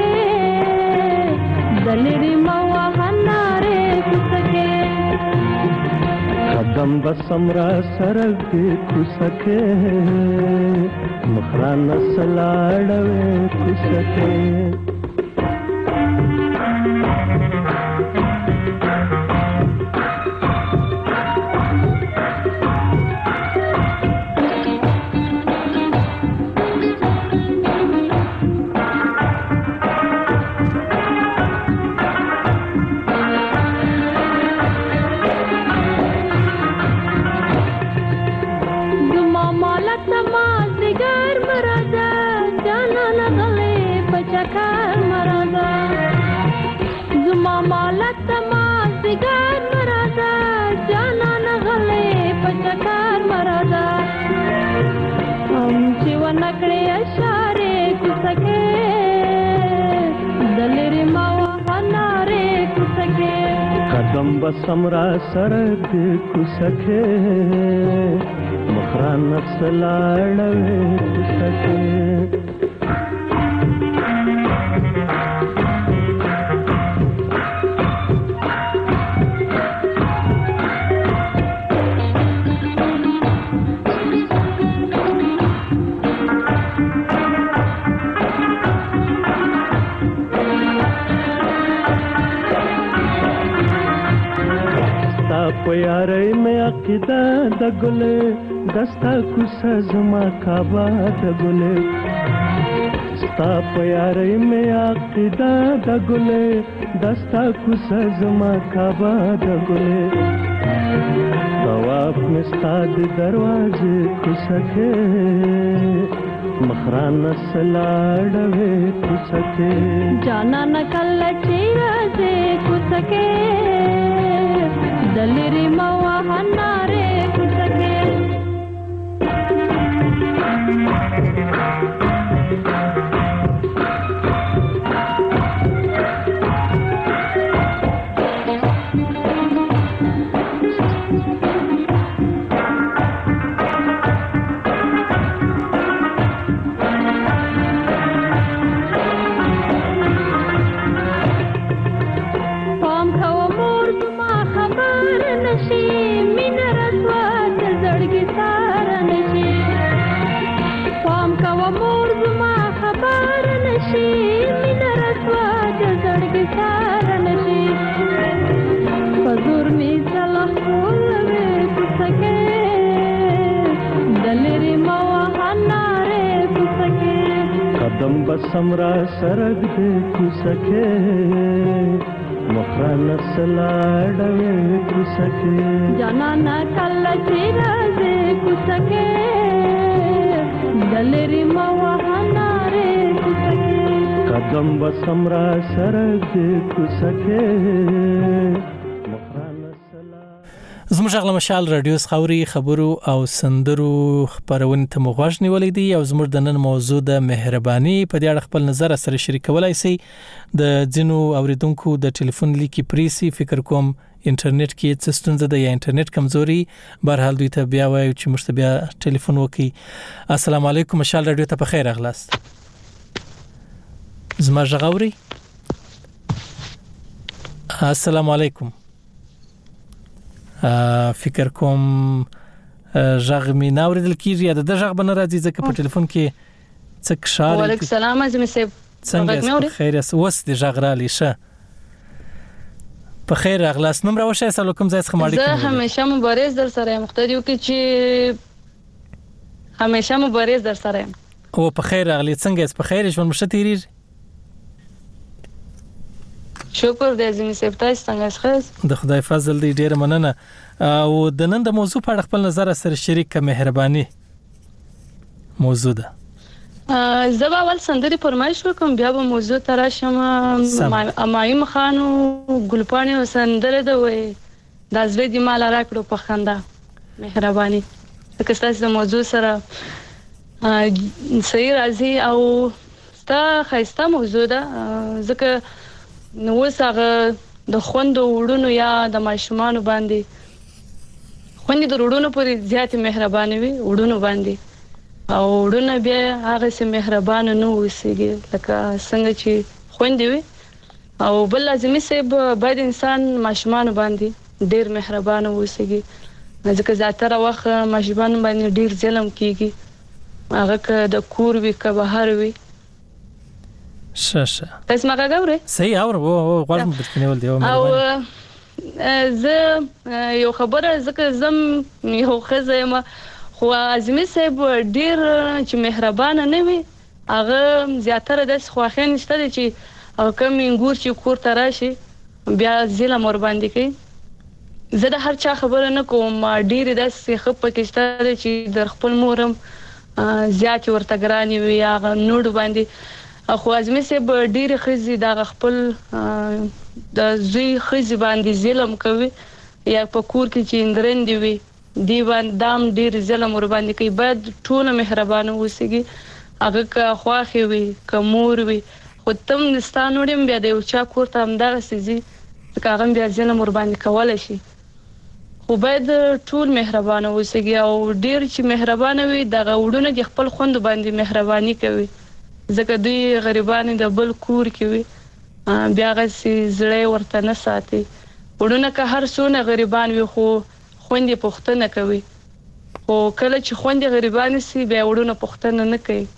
दलरी मवा हनारे कुसके कदम बसमरा सरग कुसके मुखरान सलाडवे कुसके कदम बसमरा सरद कुसके मुखरान सलाडवे कुसके प्यारे में अकीदा द गुले दस्ता कुसा जुमा काबा द गुले स्ता प्यारे में अकीदा द गुले दस्ता कुसा जुमा काबा द गुले तवाफ में स्ताद दरवाजे कुसके मखरान सलाडवे कुसके जाना न कल चीरा से कुसके दलरी मवा हनारे कुसके कदम बसमरा सरग दे कुसके मुखरान सलाडवे कुसके जाना न कल चीरा से कुसके दलरी मवा हनारे कुसके कदम बसमरा सरग दे कुसके زموږ غلا مشال رادیو خوري خبرو او سندرو خبرونه ته مغواش نیولې دي او زموږ د نن موضوع د مهرباني په دې اړه خپل نظر سره شریکولای شي د جنو اوریدونکو د ټلیفون لیکي پریسي فکر کوم انټرنیټ کې څه ستونزه ده یا انټرنیټ کمزوري بهرحال دوی ته بیا وایو چې موږ ته بیا ټلیفون وکي السلام علیکم مشال رادیو ته په خیر اغلاست زما غوري السلام علیکم فکر کوم ژغ می ناوریدل کیږي د ژغ بن راځي ځکه په ټلیفون کې څک شال وعلیکم السلام ازمه سیب څنګه خیر اس وس د ژغ را لشه په خیر اغلاس نوم راوشه سلام کوم ځای څخه ماړی زه همیشه مبارز در سره مختاریو کې چې همیشه مبارز در سره یم. او په خیر راغلی، څنګه یې په خیر ژوند مشه تیریږي؟ شکر دې زمي سپتای څنګه ښه؟ د خدای فضل دې ډیره مننه. او د نن د موضوع په اړه خپل نظر سره شریک کړه. مهرباني موضوع ده. زه به اول سندري فرمایش وکم، بیا به موضوع ته راشم. امایم خانو ګلپاڼې سندره ده وای د زړه دی مال راکړو په خندا. مهرباني که تاسو د موضوع سره صحیح راځي او ستا خیسته موضوع ده، ځکه نو وسغه د خوندو وړونو یا د ماشومان باندې خوندې د وړونو پورې زیات مهرباني وي وړونو باندې، او وړونه بیا هغه سي مهربان نه وسیږي لکه څنګه چې خوندې وي. او بل لازمي سیب باید انسان ماشومان باندې ډیر مهربان وسیږي، ځکه زیاتره وخت ماشومان باندې ډیر ظلم کیږي، هغه که د کور وي که بهر وي. شاشه تاسو ما غاوري صحیح اور وو غواړم بتنیول دی او زه یو خبره ځکه زم یو خزه ما خو ازمي صاحب ډیر چې مهربان نه وي، هغه زیاتره د خوښین نشته چې او کوم انګور چې کور ته راشي بیا ظلم ور باندې کوي. زه د هر چا خبره نه کوم، ډیر د سیخه پکشته چې در خپل مورم زیات ورته ګرانی وي هغه نور باندې. خو ازمي سیب ډیر خزي د خپل د زوی خزي باندې ظلم کوي یا په کور کې چې اندرند وي دی باندې دام ډیر ظلم ور باندې کوي. باید ټول مهربان اوسئ، هغه که خواخي وي که مور وي، خو تم نستانوړم بیا د یو چا کور ته همدغه سيزي که هغه بیا ظلم ور باندې کولای شي. خو باید ټول مهربان اوسئ او ډیر چې مهربان وي دغه وډونه د خپل خوند باندې مهرباني کوي، ځکه دوی غریبان د بل کور کې وي بیا غسي زړه ورته نه ساتي. وډونه که هر څونه غریبان وي خو خوندې پښتنه کوي، خو کله چې خوندې غریبان سي بیا وډونه پښتنه نه کوي،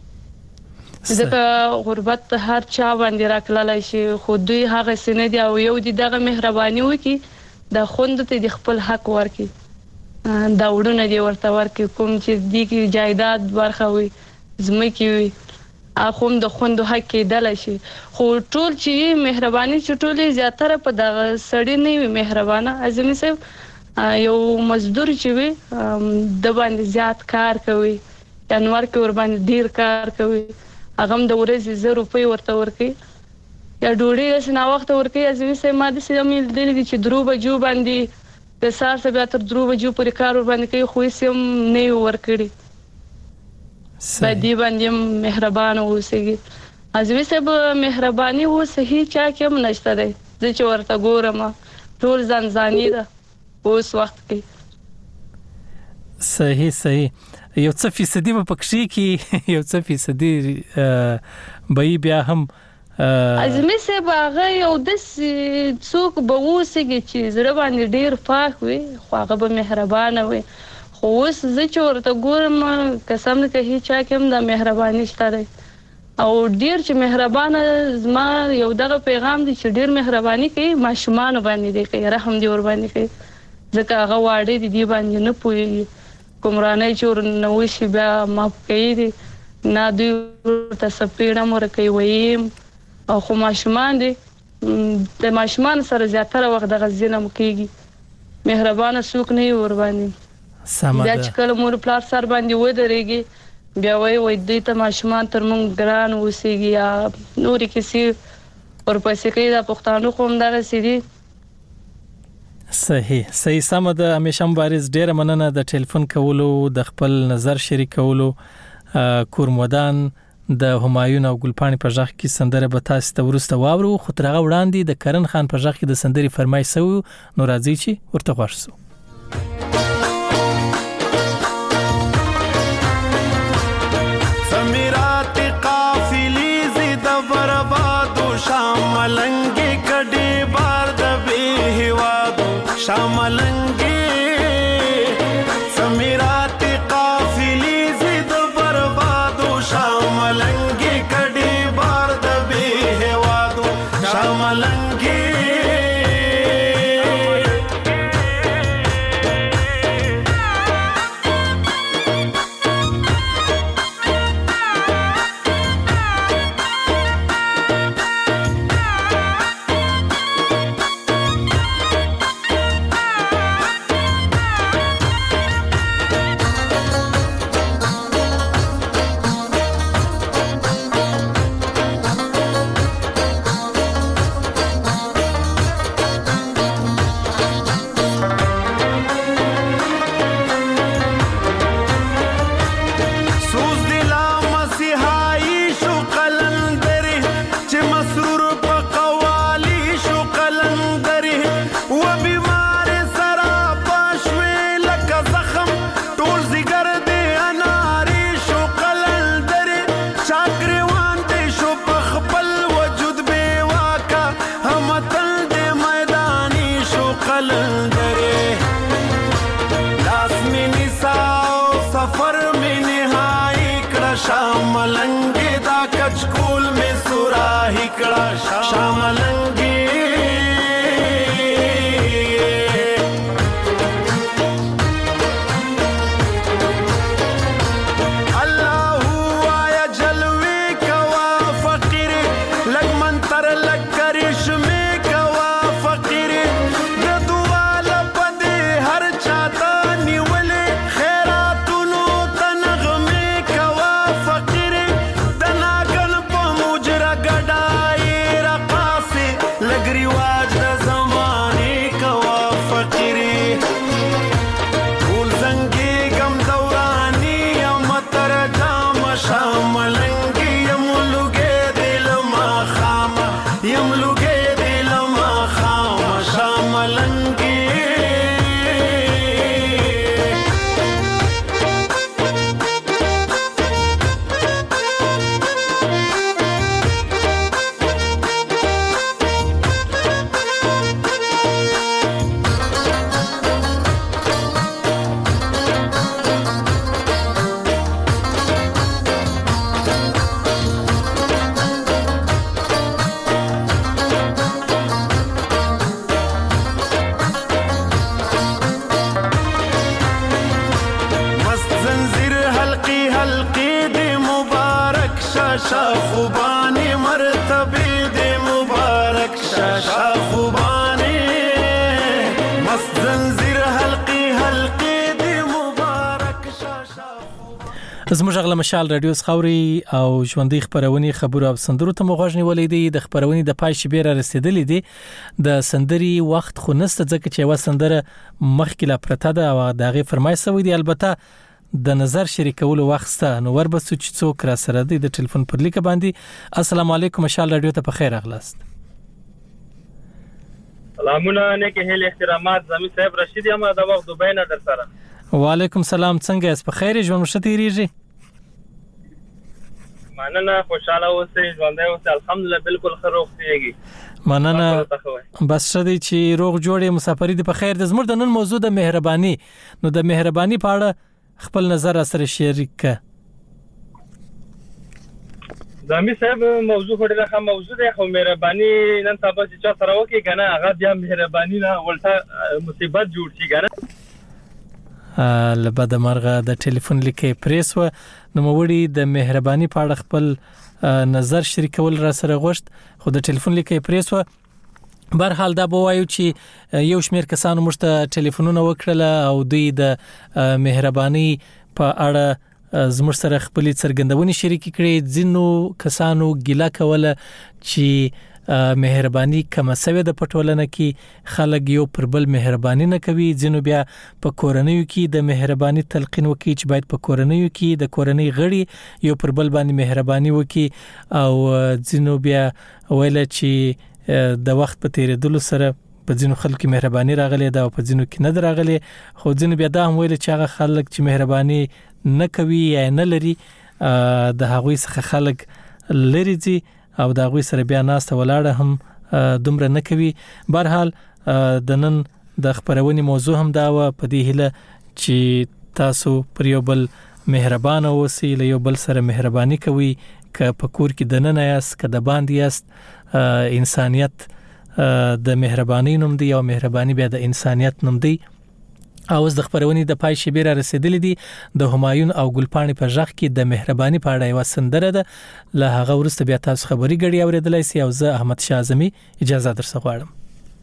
ځکه غربت هر چا باندې راکلای شي. خو دوی هغه سینه دی او یو دی دغه مهرباني وکي د خوند ته د خپل حق ورکي، دا وډونه دی ورته ورکي. کوم چې دی کې جایداد برخه وي زمکي وي اخوم د خوندو حق کېدل شي. خو ټول چې مهرباني چې ټولې زیاتره په دغه سړی نه وي مهربانه. ازمي صاحب یو مزدور چې وي د باندې زیات کار کوي، جنور کې ور باندې ډیر کار کوي، هغه هم د ورځې زر روپۍ ورته ورکي یا ډوډۍ داسې نا وخت ورکي. ازمي صاحب ما داسې مې لیدلي چې درو بجو باندې د سهار څخه بیا تر درو بجو پورې کار ور باندې کوي، خو یې هم نه وي ورکړي. باید دی باندې مهربان اوسئ. ازمي صاحب مهرباني و صحیح چا کې هم نشته دی، زه چې ورته ګورم ټول ځان ځاني ده اوس وخت کې. صحیح صحیح یو څه فیصدي په پکشي کې یو څه فیصدي به بیا هم ازمي صاحب هغه یو د څوک به اوسېږي چې زړه باندې ډیر پاک وي خو هغه به مهربانه وي. خو اوس زه چې ورته ګورم قسم نه کوي چا کې هم د مهرباني شته دی او ډیر چې مهربانه. زما یو دغه پیغام دی چې ډیر مهرباني کوي ماشومان باندې دی کوي، رحم دی ور باندې کوي، ځکه هغه واړه دي دی باندې نه پوي کومرانه چې ور نه وشي بیا ماف کوي دي نه دوی ورته سپیړه مور کوي ویم. او خو ماشومان دي د ماشومان سره زیاتره وخت د غزینم کیږي، مهربانه څوک نه ور باندې. بیا چې کله مور پلار سر باندې ودرېږي بیا وای وای دوی ته ماشومان تر مونږ ګران اوسېږي یا نورې کیسې ورپسې کوي. د پښتانو قوم دغه سړي صحیح صحیح سم ده. همیشه مبارز ډیره مننه د ټلیفون کولو، د خپل نظر شریکولو. کورمودان د همایون او ګلپاڼې په ژغ کې سندره به تاسو ته ورسته واورو، خو تر هغه وړاندې د کرن خان په ژغ کې د سندري فرمایش سو نو راځي چې ورته خوښ سو. شاملنګي کډي بار د به هوادو شاملنګي سمیرات قافلی زید بربادو شاملنګي کډي بار د به هوادو شاملنګي زموږ غل مشال رادیو خوري او ژوندۍ خبرونه خبرو او سندرو ته مغوښنی ولې دي د خبرونه د پای شبيره رسیدلې دي د سندري وخت خو نست ځکه چې وا سندره مخکې لا پرته ده او دغه فرمایش سوي دي البته د نظر شریکولو وخت ست نو ور بس چې څوک را سره دي د ټلیفون پر لیک باندې السلام علیکم مشال رادیو ته په خیر اغلاست سلامونه نیکه هله احترامات زمي صاحب رشید یم دا وخت دوبه نه در سره وعلیکم سلام څنګه اس په خیر ژوند مشتریږي مننه خوشاله اوسئ ژوند اوسئ الحمدلله بالکل خروختيږي مننه بس شدي چې روغ جوړې مسافری دي په خیر د زموږ د نن موضوع د مهرباني نو د مهرباني په اړه خپل نظر سره شریک ک زمي صاحب موضوع خوري راخه موضوع ده خو مهرباني نن تاسو چې سره وکی کنه هغه بیا مهرباني نه ولته مصیبت جوړ شي کنه لبد مرغه د ټلیفون لیکې پریس و نو موړي د مهرباني په اړه خپل نظر شریکول را سره غوښت خو د ټلیفون لیکې پریس و بهر حال دا بوایو چې یو شمیر کسانو مشته ټلیفونونه وکړل او دوی د مهرباني په اړه زموږ سره خپل څرګندونې شریک کړي ځینو کسانو ګیله کوله چې مهرباني کم سوي د پټولنه کې خلک یو پر بل مهرباني نه کوي ځینو بیا په کورنیو کې د مهرباني تلقین وکړي چې باید په کورنیو کې د کورنۍ غړي یو پر بل باندې مهرباني وکړي او ځینو بیا ویل چې د وخت په تیریدلو سره په ځینو خلکو مهرباني راغلي دا په ځینو کې نه راغلي خو ځینو بیا دا هم ویل چې هغه خلک چې مهرباني نه کوي یا نه لري د هغوی څخه خلک لري دي او دا غوي سره بیا ناسته ولاړه هم دومره نه کوي بهر حال د نن د خبرونې موضوع هم دا و په دې هله چې تاسو پر یو بل مهربان اوسئ له یو بل سره مهرباني کوي ک په کور کې د نن یاست ک د باندې یاست انسانيت د مهرباني نوم دی او مهرباني بیا د انسانيت نوم دی او د خبرونې د پای شبيره رسیدلې دي د همایون او ګلپاڼې په ژغ کې د مهرباني په اړه یو سندره ده له هغه ورسته بیا تاسو خبري غړي اوریدلای سي او زه احمد شاه اعظمي اجازه درڅ غواړم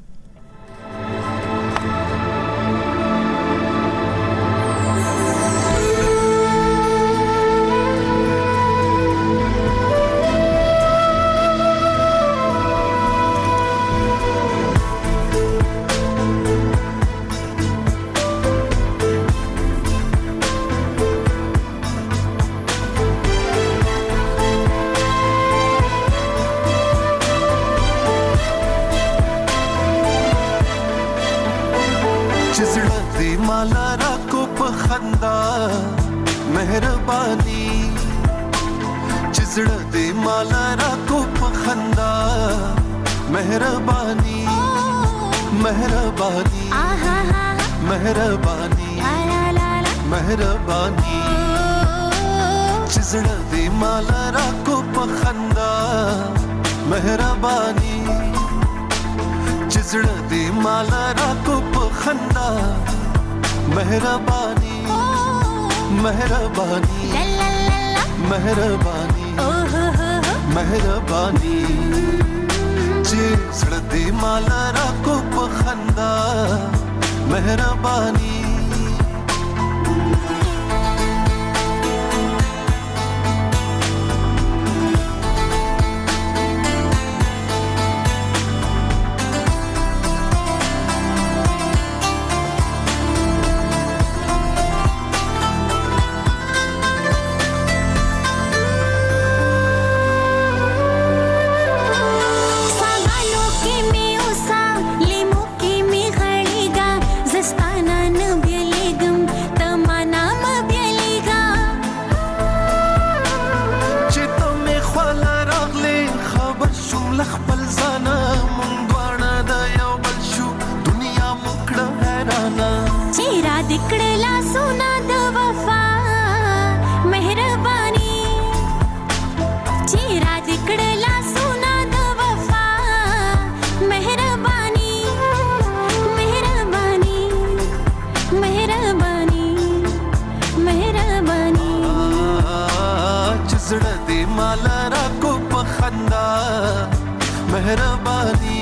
مهرباني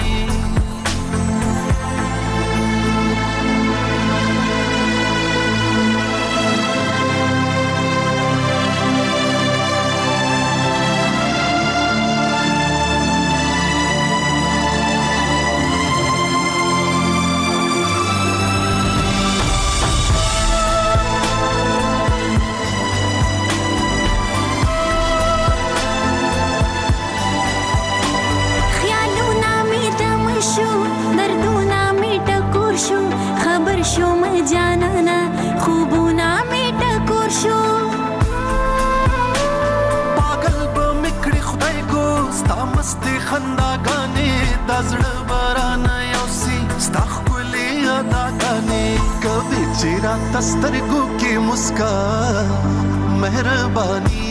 दर्दونه می ټکور شو خبر شو م جانانا خوبونه می ټکور شو پاگل به میکړي خدای کو ستا مستي خنداګانې د زړه باران یو سي ستا ښکلې اداګانې کبي چې راته سترګو کې مسکا مهرباني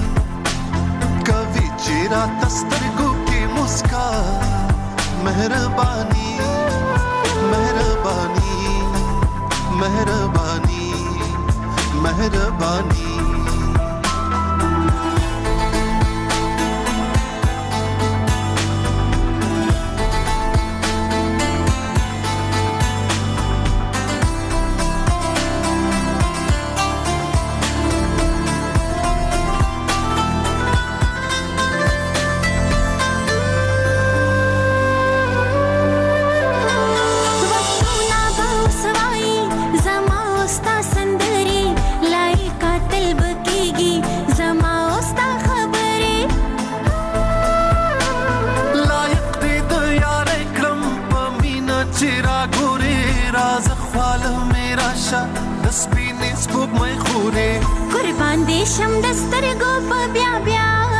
کبي چې راته سترګو کې مسکا مهرباني مهرباني مهرباني مهرباني قربان دې شم د سترګو په بیا بیا